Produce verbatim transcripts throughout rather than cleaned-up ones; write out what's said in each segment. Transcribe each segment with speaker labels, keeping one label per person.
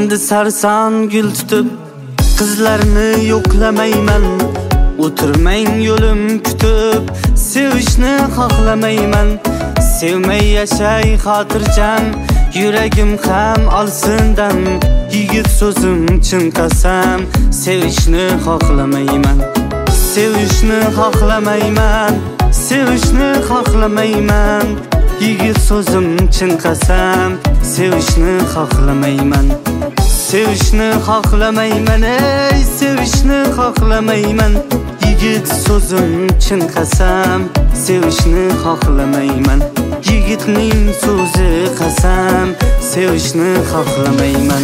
Speaker 1: endi sarson gul tutib qizlarni yo'qlamayman. O'tirmang yo'lim kutib, sevishni xohlamayman. Sevmay yashay xotirjam, yuragim ham olsindan. Yigit so'zim chin qasam, sevishni xohlamayman. Sevishni xohlamayman, sevishni xohlamayman. Yigit so'zim chin qasam, sevishni xohlamayman. Sevishni xohlamayman, ey sevishni xohlamayman. Yigit so'zim chin qasam, sevishni xohlamayman. Yigitning so'zi qasam, sevishni xohlamayman.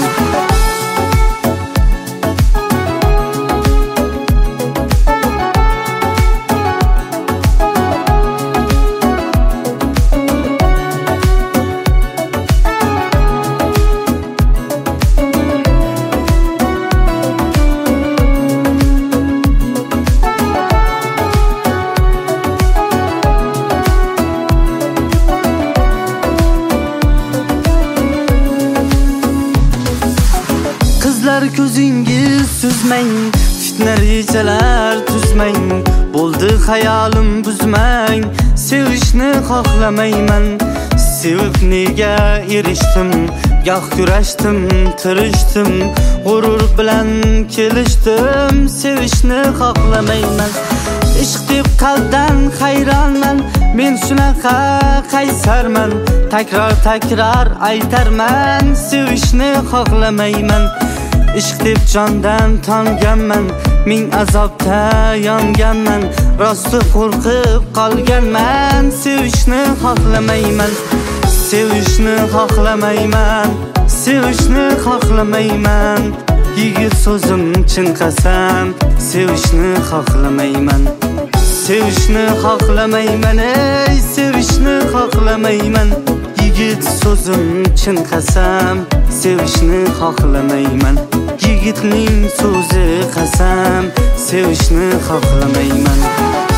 Speaker 1: Qizlar ko'zingiz suzmang, fitna rejalar tuzmang. Bo'ldi xayolim buzmang, sevishni xohlamayman. Sevib nega erishdim, goh kurashdim, tirishdim, g'urur bilan kelishdim. Sevishni xohlamayman. Ishq deb qalbdan hayronman, men shunaqa qaysarman. Takror takror aytarman, sevishni xohlamayman. Ishq deb jondan tonganman, ming azobda yonganman. Rosti qo'rqib qolganman, sevishni xohlamayman. Sevishni xohlamayman, sevishni xohlamayman. Yigit so'zim chin qasam, sevishni xohlamayman. Sevishni xohlamayman, ey sevishni xohlamayman. Yigit so'zim chin qasam, sevishni xohlamayman. Yigitning so'zi qasam, sevishni xohlamayman.